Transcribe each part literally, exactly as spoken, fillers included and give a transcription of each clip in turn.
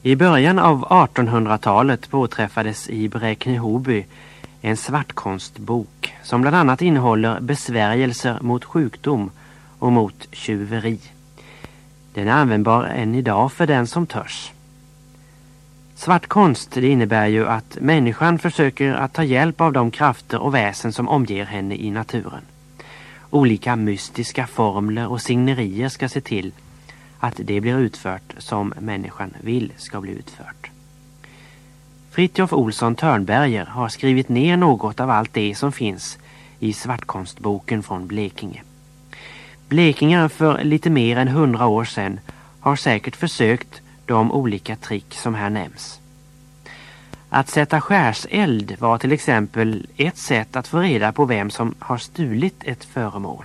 I början av artonhundratalet påträffades i Bräkne-Hoby en svartkonstbok som bland annat innehåller besvärjelser mot sjukdom och mot tjuveri. Den är användbar än idag för den som törs. Svartkonst, det innebär ju att människan försöker att ta hjälp av de krafter och väsen som omger henne i naturen. Olika mystiska formler och signerier ska se till att det blir utfört som människan vill ska bli utfört. Fritjof Olsson Törnberger har skrivit ner något av allt det som finns i svartkonstboken från Blekinge. Blekingar för lite mer än hundra år sedan har säkert försökt de olika trick som här nämns. Att sätta skärseld var till exempel ett sätt att få reda på vem som har stulit ett föremål.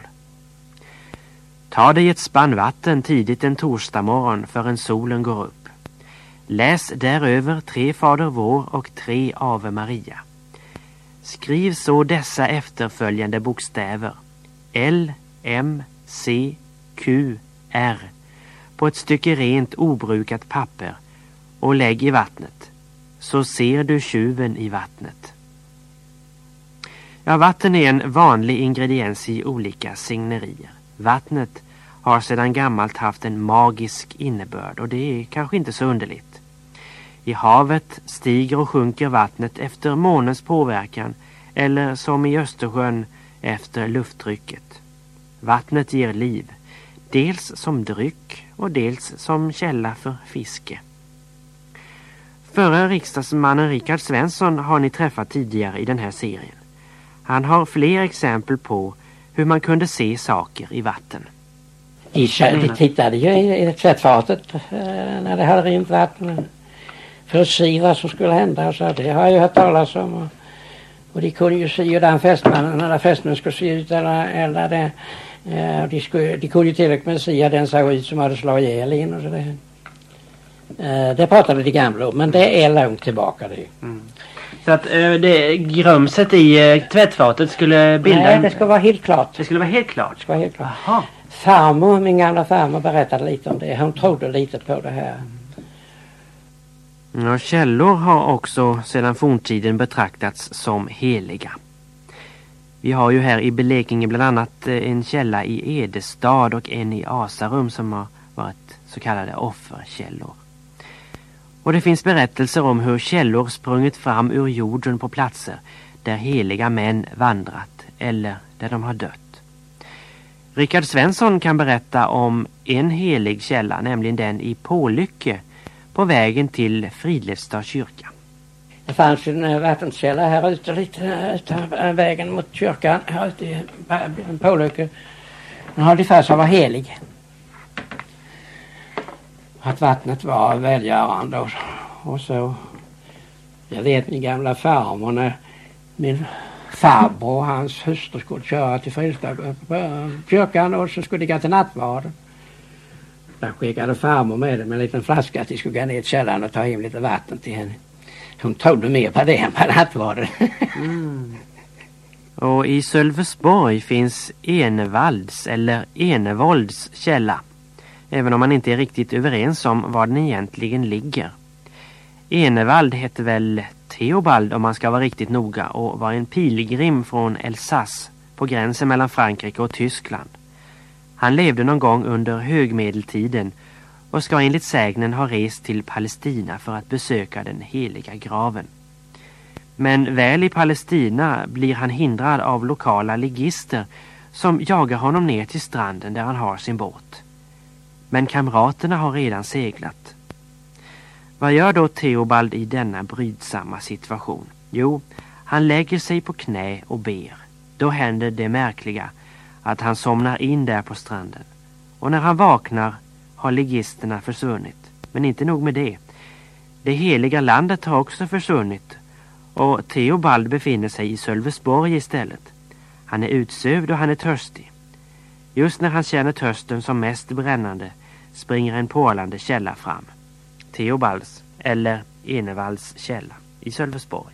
Ta dig ett spann vatten tidigt en torsdag morgon förrän solen går upp. Läs däröver tre Fader vår och tre Ave Maria. Skriv så dessa efterföljande bokstäver L, M, C, Q, R på ett stycke rent obrukat papper och lägg i vattnet. Så ser du tjuven i vattnet. Ja, vatten är en vanlig ingrediens i olika signerier. Vattnet har sedan gammalt haft en magisk innebörd och det är kanske inte så underligt. I havet stiger och sjunker vattnet efter månens påverkan eller som i Östersjön efter lufttrycket. Vattnet ger liv, dels som dryck och dels som källa för fiske. Förre riksdagsmannen Rickard Svensson har ni träffat tidigare i den här serien. Han har fler exempel på hur man kunde se saker i vatten. I, vi tittade ju i, i tvättfatet eh, när det hade rent vatten för att se vad som skulle hända. Så det har jag ju hört talas om. Och, och de kunde ju se hur den fästmannen, när fästmannen skulle se ut eller, eller det. Eh, de, skulle, de kunde ju till och med se att den såg ut som hade slagit ihjäl in och så det. Eh, det pratade de gamla om, men det är långt tillbaka det. Mm. Så att äh, det, grumset i äh, tvättfatet skulle bilda... Nej, det skulle vara helt klart. Det skulle vara helt klart? Det skulle vara helt klart. Aha. Farmor, min gamla farmor berättade lite om det. Hon trodde lite på det här. Ja, källor har också sedan forntiden betraktats som heliga. Vi har ju här i Blekinge bland annat en källa i Edestad och en i Asarum som har varit så kallade offerkällor. Och det finns berättelser om hur källor sprungit fram ur jorden på platser där heliga män vandrat eller där de har dött. Rickard Svensson kan berätta om en helig källa, nämligen den i Pålycke på vägen till Fridlevstad kyrka. Det fanns en vattenkälla här ute lite utan vägen mot kyrkan här ute i Pålycke. Den hade för sig att vara helig. Att vattnet var välgörande och, och så. Jag vet min gamla farmor när min farbror och hans hustru skulle köra till Fridlevstad kyrkan och så skulle de gå till nattvarden. Där skickade farmor med dem en liten flaska att de skulle gå ner till källaren och ta in lite vatten till henne. Hon trodde mer på det än på nattvarden. Mm. Och i Sölvesborg finns Enevalds eller Enevolds källa. Även om man inte är riktigt överens om var den egentligen ligger. Enevald heter väl Theobald om man ska vara riktigt noga och var en pilgrim från Elsass på gränsen mellan Frankrike och Tyskland. Han levde någon gång under högmedeltiden och ska enligt sägnen ha rest till Palestina för att besöka den heliga graven. Men väl i Palestina blir han hindrad av lokala ligister som jagar honom ner till stranden där han har sin båt. Men kamraterna har redan seglat. Vad gör då Theobald i denna brydsamma situation? Jo, han lägger sig på knä och ber. Då händer det märkliga att han somnar in där på stranden. Och när han vaknar har ligisterna försvunnit. Men inte nog med det. Det heliga landet har också försvunnit. Och Theobald befinner sig i Sölvesborg istället. Han är utsövd och han är törstig. Just när han känner törsten som mest brännande springer en pålande källa fram. Theobalds eller Enevalds källa i Sölvesborg.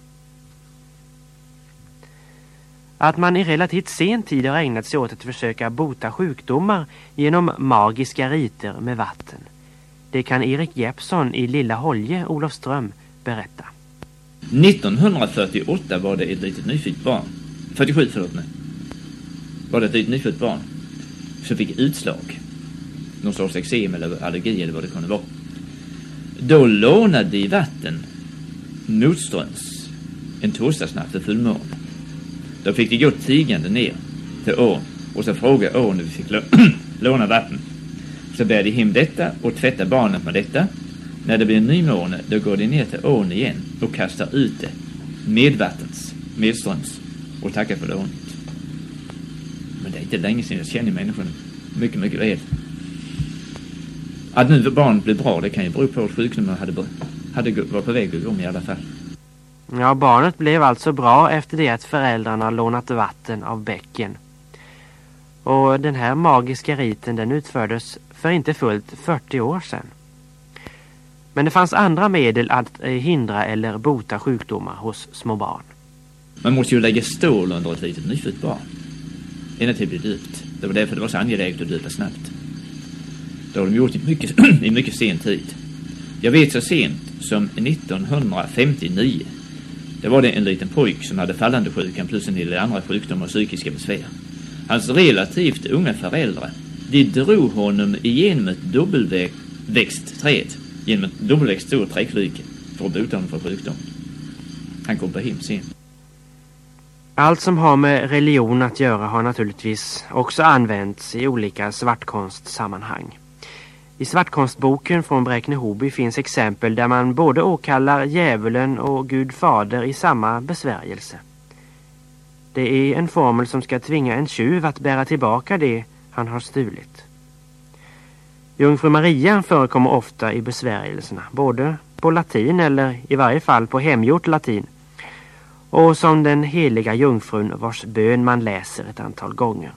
Att man i relativt sen tid har ägnat sig åt att försöka bota sjukdomar genom magiska riter med vatten. Det kan Erik Jeppsson i Lilla Holje, Olofström, berätta. nittonhundrafyrtioåtta var det ett litet nyfött barn. fyrtiosju, förlåt mig. Var det ett litet nyfött barn som fick utslag. Någon sorts eksem eller allergi eller vad det kunde vara. Då lånade de vatten motströms en torsdagsnatt för fullmåne. Då fick de gå tigande ner till ån och så frågade ån när vi fick låna vatten. Så bär de hem detta och tvättar barnet med detta. När det blir en ny måne, då går de ner till ån igen och kastar ut det med vattens, medströms och tackar för lånet. Men det är inte länge sedan jag känner människan mycket, mycket väl. Att nu barnet blir bra, det kan ju bero på att sjukdomen hade, hade var på väg att gå om i alla fall. Ja, barnet blev alltså bra efter det att föräldrarna lånat vatten av bäcken. Och den här magiska riten, den utfördes för inte fullt fyrtio år sedan. Men det fanns andra medel att hindra eller bota sjukdomar hos små barn. Man måste ju lägga stål under ett litet nyfött barn innan det blir döpt. Det var därför det var så angeläget att döpa snabbt. Det har de gjort i mycket, i mycket sen tid. Jag vet så sent som nittonhundrafemtionio. Det var det en liten pojk som hade fallande sjukan plus en del andra sjukdomar och psykiska besvär. Hans relativt unga föräldrar, de drog honom igenom ett dubbelväxt träd, genom ett dubbelväxt stort träklyke för att bota honom för sjukdom. Han kom på hem sen. Allt som har med religion att göra har naturligtvis också använts i olika svartkonstsammanhang. I svartkonstboken från Bräkne-Hoby finns exempel där man både åkallar djävulen och Gud fader i samma besvärjelse. Det är en formel som ska tvinga en tjuv att bära tillbaka det han har stulit. Jungfru Maria förekommer ofta i besvärjelserna, både på latin eller i varje fall på hemgjort latin, och som den heliga jungfrun vars bön man läser ett antal gånger.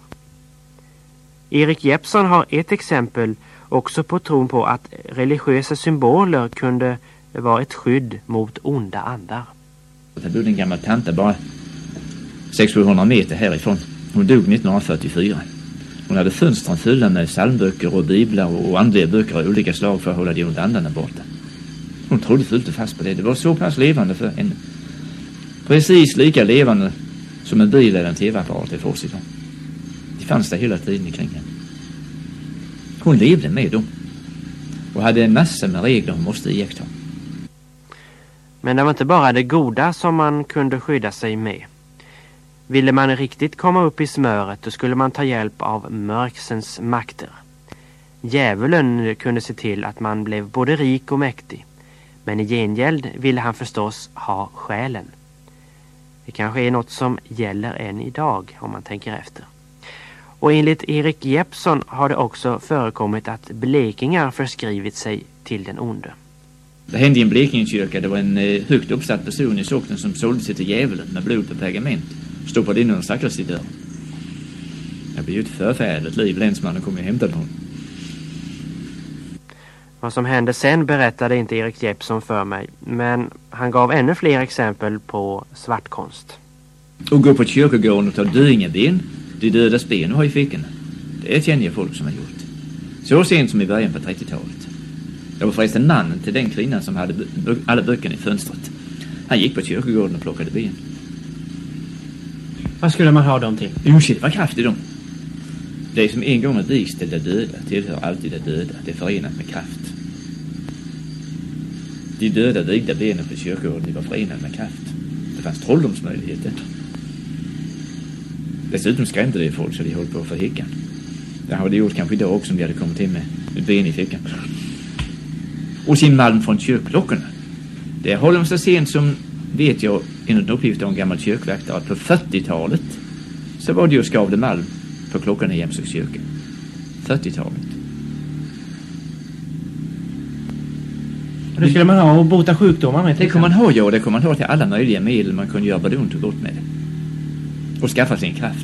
Erik Jeppsson har ett exempel också på tron på att religiösa symboler kunde vara ett skydd mot onda andar. Det bodde en gammal tante bara sex till sjuhundra meter härifrån. Hon dog nittonhundrafyrtiofyra. Hon hade fönstren fulla med psalmböcker och biblar och andliga böcker av olika slag för att hålla de onda andarna borta. Hon trodde fullt och fast på det. Det var så pass levande för henne. Precis lika levande som en bil eller en tv-apparat är för oss idag. Det fanns där hela tiden kring henne. Hon levde med dem och hade en massa med regler hon måste iaktta. Men det var inte bara det goda som man kunde skydda sig med. Ville man riktigt komma upp i smöret, då skulle man ta hjälp av mörksens makter. Djävulen kunde se till att man blev både rik och mäktig. Men i gengäld ville han förstås ha själen. Det kanske är något som gäller än idag om man tänker efter. Och enligt Erik Jeppsson har det också förekommit att blekingar förskrivit sig till den onde. Det hände i en Blekingekyrka. Det var en eh, högt uppsatt person i socknen som sålde sig till djävulen med blod på pergament. Stoppade in och stackars i dörren. Det blev ju ett förfärligt liv. Länsmannen kom och hämtade honom. Vad som hände sen berättade inte Erik Jeppsson för mig. Men han gav ännu fler exempel på svartkonst. Och gå på kyrkogården och ta döingeben. De dödas ben och har i fickorna. Det känner jag folk som har gjort. Så sent som i början på trettiotalet. Det var förresten mannen till den kvinnan som hade bö- alla böckerna i fönstret. Han gick på kyrkogården och plockade ben. Vad skulle man ha dem till? Ursäkt, vad kraft i dem. Det som en gång är vist till det döda tillhör alltid det döda. Det är förenat med kraft. De döda vigda benen på kyrkogården, de var förenade med kraft. Det fanns trolldomsmöjligheter. Dessutom skrämde det folk så de höll på för häckan. Det hade de gjort kanske idag också om de hade kommit in med ett ben i fickan. Och sin malm från kyrkklockorna. Det håller de så sent som, vet jag, enligt uppgift av en gammal kyrkvaktare, att på fyrtiotalet så var det ju skavde malm på klockorna i Jämshögs kyrka. fyrtiotalet. Och det skulle man ha och bota sjukdomar med? Det kommer man ha, ja. Och det kommer man ha till alla möjliga medel man kunde göra vad ont och gott med det. Och skaffa sin kraft.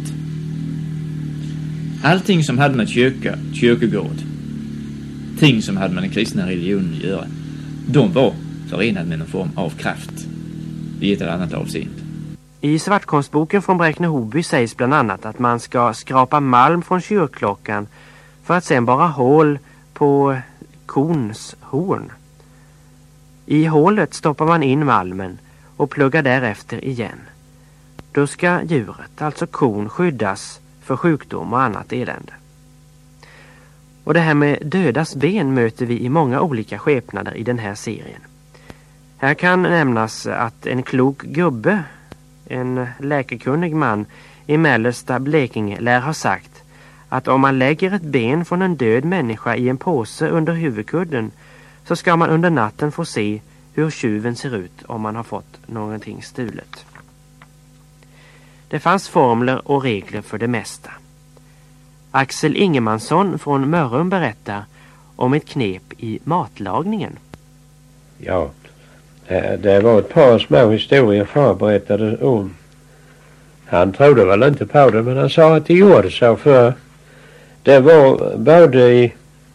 Allting som hade med kyrka, kyrkogård, ting som hade med den kristna religionen att göra, de var förenade med någon form av kraft i ett eller annat avseende. I svartkonstboken från Bräkne-Hoby sägs bland annat att man ska skrapa malm från kyrkklockan för att sen bara hål på kons horn. I hålet stoppar man in malmen och pluggar därefter igen. Då ska djuret, alltså kon, skyddas för sjukdom och annat elände. Och det här med dödas ben möter vi i många olika skepnader i den här serien. Här kan nämnas att en klok gubbe, en läkekunnig man i mellersta Blekinge, lär ha sagt att om man lägger ett ben från en död människa i en påse under huvudkudden så ska man under natten få se hur tjuven ser ut om man har fått någonting stulet. Det fanns formler och regler för det mesta. Axel Ingemansson från Mörrum berättar om ett knep i matlagningen. Ja, det var ett par små historier far berättade om. Han trodde väl inte på det, men han sa att det gjorde så för det var både i,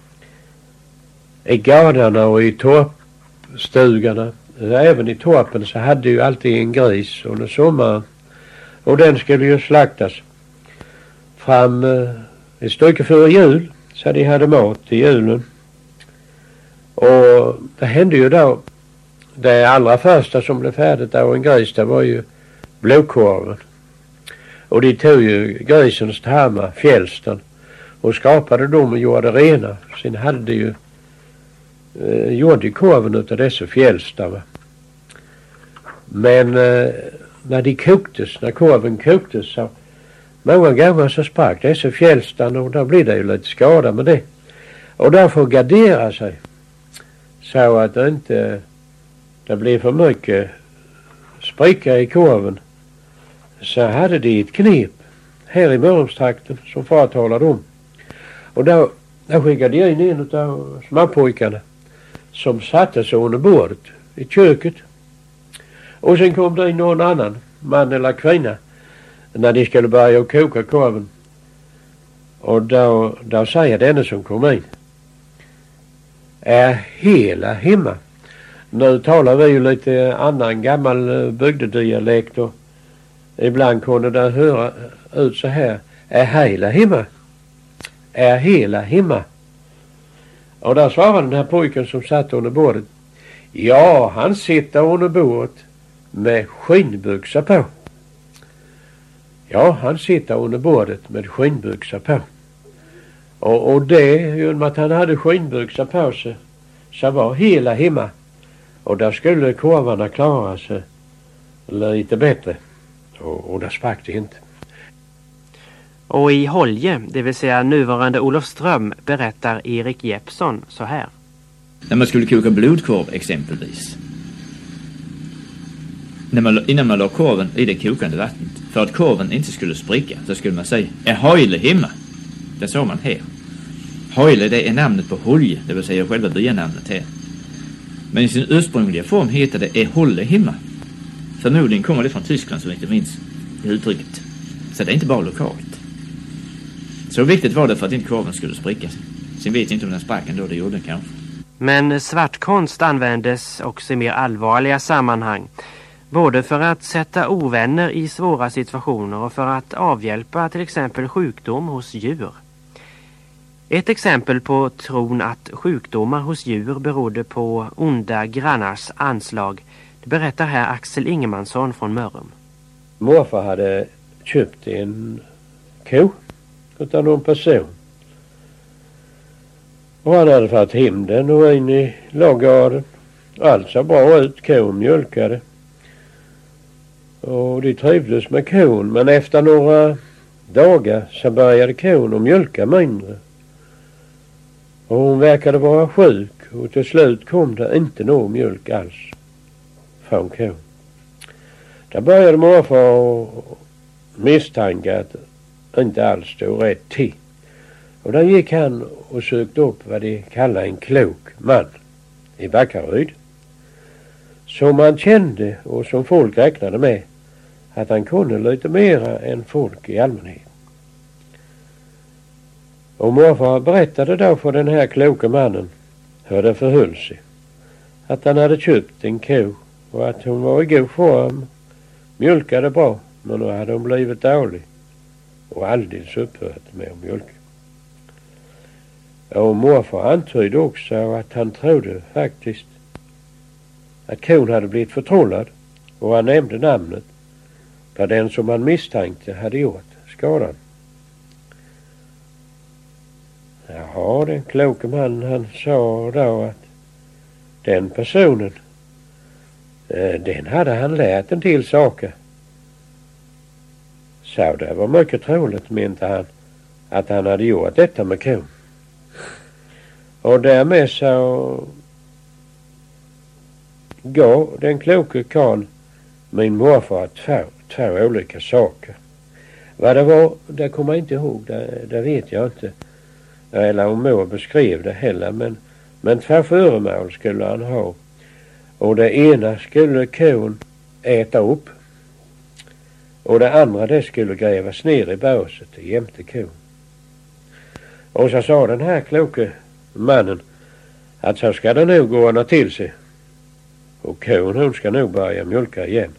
i gardarna och i torpstugorna, även i torpen så hade ju alltid en gris under sommaren. Och den skulle ju slaktas fram eh, ett stycke före jul så de hade mat i julen. Och det hände ju då, det allra första som blev färdigt av en gris, det var ju blodkorven. Och de tog ju grisens tarmar, fjälsten, och skapade dem och gjorde rena. Sen hade de ju eh, gjorde korven utav dessa fjälstar. Men eh, när de koktes, när korven koktes så många gånger så sprack dessa fjälstan och då blir det ju lite skada med det. Och därför gardera sig så att det inte det blir för mycket spricka i korven. Så hade de ett knep här i Mörrumstrakten som far talade om. Och då, då skickade jag in en av småpojkarna som satte sig under bordet i köket. Och sen kom det in någon annan man eller kvinna när de skulle börja koka korven. Och då, då säger denne som kom in: är hela hemma. Nu talar vi ju lite annan gammal bygdedialekt och ibland kunde det höra ut så här: är hela hemma. Är hela hemma. Och där svarade den här pojken som satt under bordet: ja, han sitter under bordet med skinnbyxor på. Ja, han sitter under bordet med skinnbyxor på. Och, och det, genom att han hade skinnbyxor på sig, så var hela hemma. Och där skulle korvarna klara sig lite bättre. Och, och där sprack det inte. Och i Holje, det vill säga nuvarande Olofström, berättar Erik Jeppsson så här. När man skulle koka blodkorv exempelvis. När man, innan man la korven i det kokande vattnet, för att korven inte skulle spricka, så skulle man säga: är Hojle hemma? Det sa man här. Hojle, det är namnet på Holje, det vill säga själva byanamnet här. Men i sin ursprungliga form heter det är Holle hemma. Förmodligen kommer det från Tyskland, som inte minns det uttrycket. Så det är inte bara lokalt. Så viktigt var det för att inte korven skulle spricka. Sen vet jag inte om den sprack ändå, det gjorde den kanske. Men svartkonst användes också i mer allvarliga sammanhang. Både för att sätta ovänner i svåra situationer och för att avhjälpa till exempel sjukdom hos djur. Ett exempel på tron att sjukdomar hos djur berodde på onda grannars anslag, det berättar här Axel Ingemansson från Mörrum. Morfar hade köpt en ko utan någon person. Och han hade fått hem den och in i laggarden. Allt så bra ut, kon mjölkade. Och de trivdes med kon, men efter några dagar så började kon att mjölka mindre. Och hon verkade vara sjuk och till slut kom det inte någon mjölk alls från kon. Där började morfar misstänka att inte alls stod rätt till. Och där gick han och sökte upp vad de kallar en klok man i Backaryd. Som man kände och som folk räknade med att han kunde lite mera än folk i allmänhet. Och morfar berättade då för den här kloka mannen hur det förhöll sig. Att han hade köpt en ko och att hon var i god form, mjölkade bra, men nu hade hon blivit dålig och alldeles upphört med att mjölka. Och morfar antydde också att han trodde faktiskt att kon hade blivit förtrollad, och han nämnde namnet på den som han misstänkte hade gjort skadan. Jaha, den kloke man, han sa då att den personen, eh, den hade han lärt en till saker. Så det var mycket troligt, menade han, att han hade gjort detta med kon. Och därmed så gav den kloke karln min morfar två, två olika saker. Vad det var, det kommer jag inte ihåg, det, det vet jag inte. Eller om mor beskrev det heller, men, men två föremål skulle han ha. Och det ena skulle kon äta upp, och det andra det skulle grävas ner i båset jämte kon. Och så sa den här kloke mannen att så ska det nog gå till sig, och kon hon ska nog börja mjölka igen.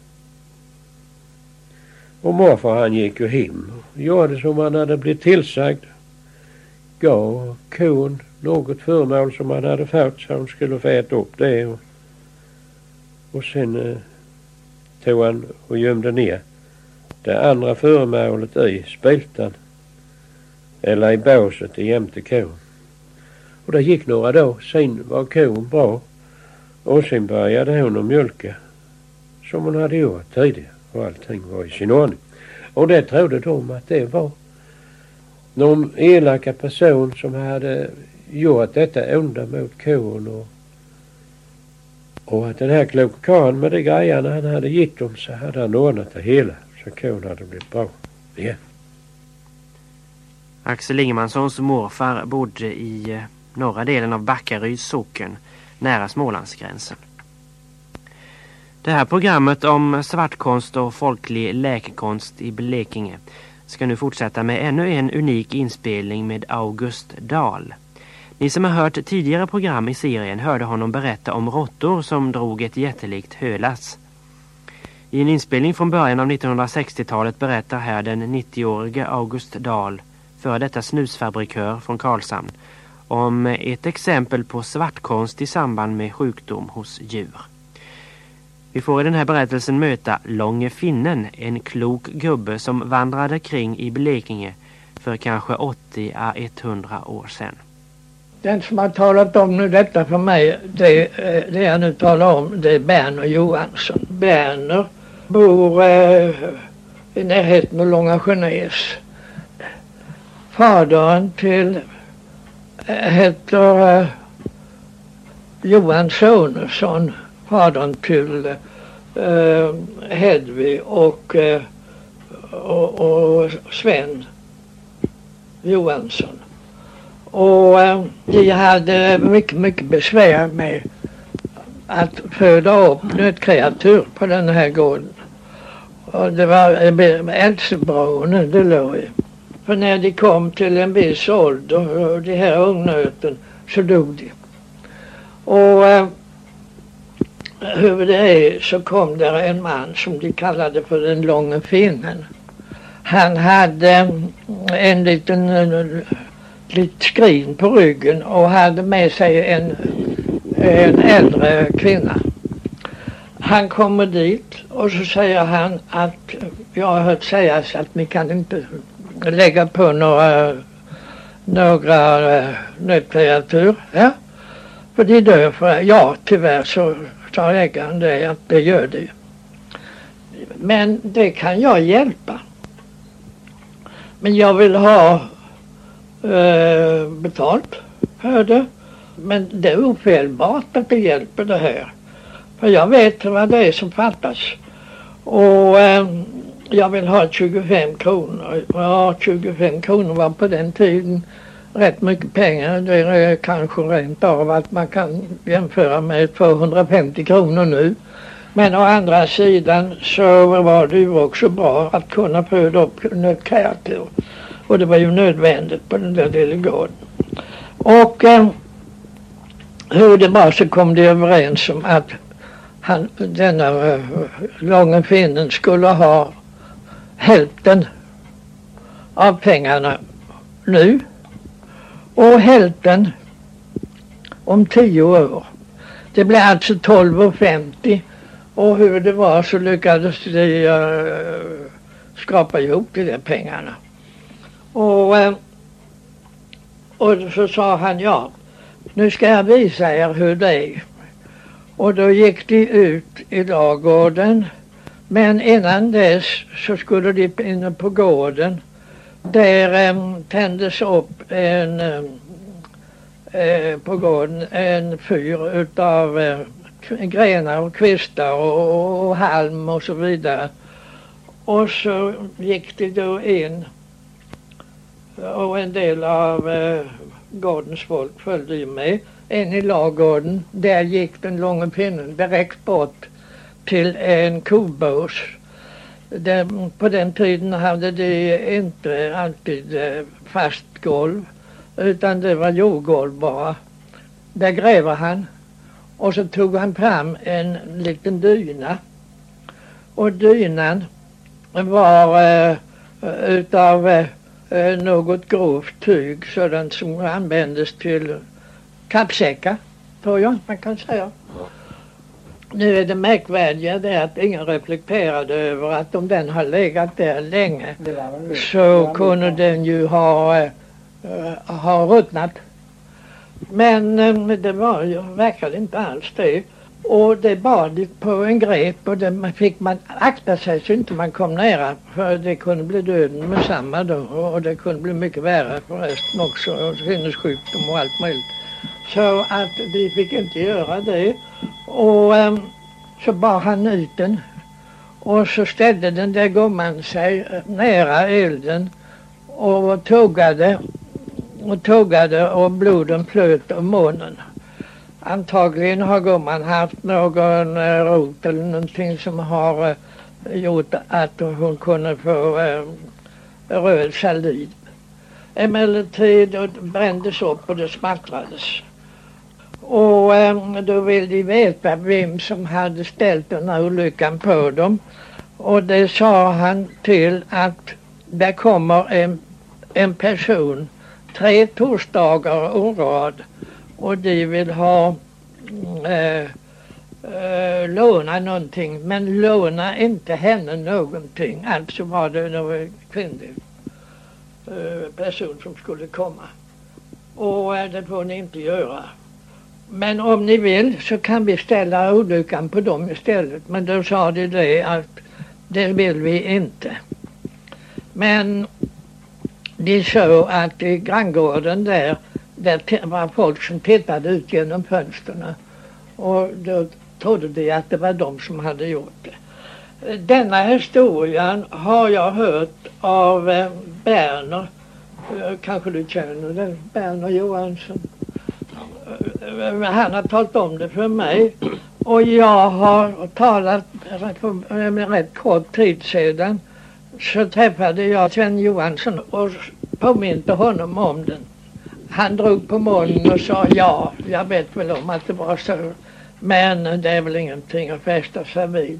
Och morfar han gick ju hem och gjorde som han hade blivit tillsagd. Gav kon något föremål som han hade fått så hon skulle få äta upp det. Och, och sen eh, tog han och gömde ner det andra föremålet i spiltan. Eller i båset jämte kon. Och det gick några dagar, sen var kon bra. Och sen började hon att mjölka som hon hade gjort tidigare. Och allting var i sin ordning. Och det trodde de att det var någon elaka person som hade gjort detta onda mot kon. Och, och att den här kloka karln med de grejerna han hade gett dem, så hade han ordnat det hela. Så kon hade blivit bra igen. Axel Ingemanssons morfar bodde i norra delen av Backaryds socken, nära Smålandsgränsen. Det här programmet om svartkonst och folklig läkekonst i Blekinge ska nu fortsätta med ännu en unik inspelning med August Dahl. Ni som har hört tidigare program i serien hörde honom berätta om råttor som drog ett jättelikt hölass. I en inspelning från början av nittonhundrasextiotalet berättar här den nittioårige August Dahl, för detta snusfabrikör från Karlshamn, om ett exempel på svartkonst i samband med sjukdom hos djur. Vi får i den här berättelsen möta Långe Finnen, en klok gubbe som vandrade kring i Blekinge för kanske åttio till hundra år sedan. Den som har talat om nu detta för mig, det, det jag nu talar om, det är Berner Johansson. Berner bor eh, i närheten av Långa Genäs. Fadern till äh, heter äh, Johan Sonesson, fadern till äh, Hedvig och, äh, och, och Sven Johansson. Och äh, de hade mycket, mycket besvär med att föda upp nötkreatur på den här gården. Och det var Älvsebron det låg i. För när de kom till en viss ålder, och de här ungnöten, så dog de. Och eh, hur det är så kom där en man som de kallade för den Långe Finnen. Han hade en liten, en, liten skrin på ryggen och hade med sig en, en äldre kvinna. Han kommer dit och så säger han att jag har hört sägas att ni kan inte lägga på några, några uh, nötkreatur. Ja? För de dör för ja, tyvärr så sa ägaren det att det gör det. Men det kan jag hjälpa. Men jag vill ha uh, betalt för det. Men det är ofelbart att det hjälper det här. För jag vet vad det är som fattas. Och uh, jag vill ha tjugofem kronor. Ja, tjugofem kronor var på den tiden rätt mycket pengar. Det är kanske rent av att man kan jämföra med tvåhundrafemtio kronor nu. Men å andra sidan så var det ju också bra att kunna föda upp nötkreatur. Och det var ju nödvändigt på den där lilla gården. Och eh, hur det var så kom de överens om att han, denna eh, Långe Finnen skulle ha hälften av pengarna nu och hälften om tio år. Det blev alltså tolv och femtio, och hur det var så lyckades de uh, skapa ihop de där pengarna. Och, uh, och så sa han, ja, nu ska jag visa er hur det är. Och då gick de ut i ladugården, men innan dess så skulle de inne på gården. Där um, tändes upp en um, uh, på gården en fyr utav uh, grenar och kvistar och, och halm och så vidare. Och så gick de då in, och en del av uh, gårdens folk följde ju med. En i ladugården, där gick den långa pinnen direkt bort till en kobås. Där, på den tiden hade de inte alltid uh, fast golv, utan det var jordgolv bara. Där gräver han. Och så tog han fram en liten dyna. Och dynan var uh, utav uh, något grovt tyg, sådant som användes till kappsäckar, tror jag man kan säga. Nu är det märkvärdiga det att ingen reflekterade över att om den har legat där länge så kunde den ju ha, uh, ha ruttnat. Men um, det var ju, verkade inte alls det. Och det bad på en grep, och det fick man akta sig så inte man kom nära, för det kunde bli döden med samma då, och det kunde bli mycket värre förresten också, och sinnessjukdom och allt möjligt. Så att de fick inte göra det. Och um, så bar han ut den, och så ställde den där gumman sig nära elden och tuggade och tuggade, och bloden flöt om munnen. Antagligen har gumman haft någon uh, rot eller någonting som har uh, gjort att hon kunde få uh, röd saliv. Emellertid det brändes upp och det smattrades. Och uh, då ville de veta vem som hade ställt den här olyckan på dem. Och det sa han till att där kommer en, en person tre torsdagar och rad, och de vill ha äh, äh, låna någonting, men låna inte henne någonting. Alltså var det någon kvinnlig äh, person som skulle komma. Och äh, det får ni inte göra. Men om ni vill så kan vi ställa olyckan på dem istället. Men då sa de det att det vill vi inte. Men de såg att i granngården där, där var folk som tittade ut genom fönsterna. Och då trodde de att det var de som hade gjort det. Denna historien har jag hört av eh, Berner. Kanske du känner det, Berner Johansson. Han har talat om det för mig. Och jag har talat med rätt kort tid sedan. Så träffade jag Sven Johansson och påminte honom om den. Han drog på munnen och sa ja, jag vet väl om att det var så. Men det är väl ingenting att fästa sig vid.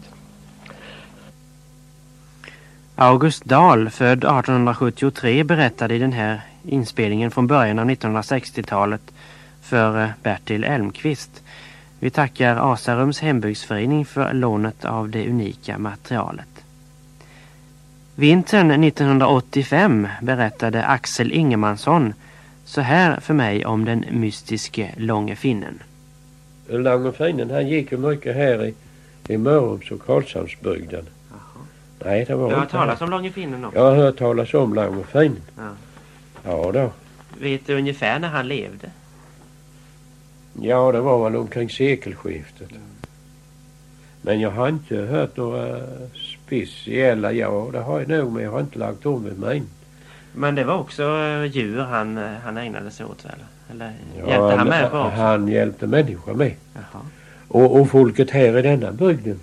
August Dahl, född arton sjuttiotre, berättade i den här inspelningen från början av nittonhundrasextiotalet för Bertil Elmqvist. Vi tackar Asarums hembygdsförening för lånet av det unika materialet. Vintern nittonhundraåttiofem berättade Axel Ingemansson så här för mig om den mystiske Långe Finnen. Långe Finnen, han gick ju mycket här i, i Mörrums och Karlshamnsbygden. Nej, det var du har inte talat här. om Långe Finnen också? Jag har hört talas om Långe Finnen. Ja. Ja då. Vet du ungefär när han levde? Ja, det var väl omkring sekelskiftet. Mm. Men jag har inte hört några speciella, ja det har jag nog, men jag har inte lagt om med mig. Men det var också djur han, han ägnade sig åt, eller? Eller ja, hjälpte han människor också? Han hjälpte människor med. Jaha. Och, och folket här i denna bygden,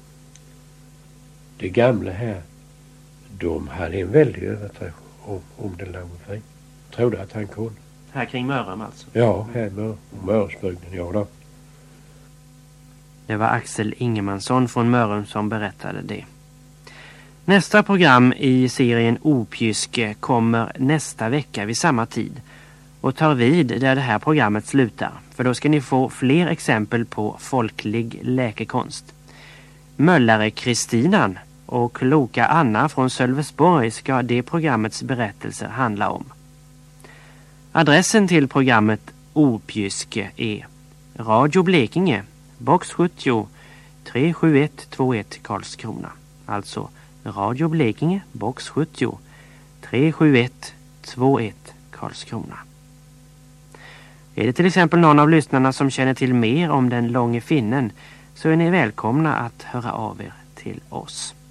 det gamla här, de hade en väldig övertro om, om den Långe Finnen. Trodde att han kunde. Här kring Mörrum alltså? Ja, här i Mör, Mörrumsbygden, ja då. Det var Axel Ingemansson från Mörrum som berättade det. Nästa program i serien Opjyske kommer nästa vecka vid samma tid. och tar vid där det här programmet slutar, för då ska ni få fler exempel på folklig läkekonst. Möllare Kristinan och kloka Anna från Sölvesborg ska det programmets berättelser handla om. Adressen till programmet Opjyske är Radio Blekinge, box sjuttio, tre sju ett två ett Karlskrona. Alltså Radio Blekinge, box sjuttio, tre sju ett två ett Karlskrona. Är det till exempel någon av lyssnarna som känner till mer om den långe finnen, så är ni välkomna att höra av er till oss.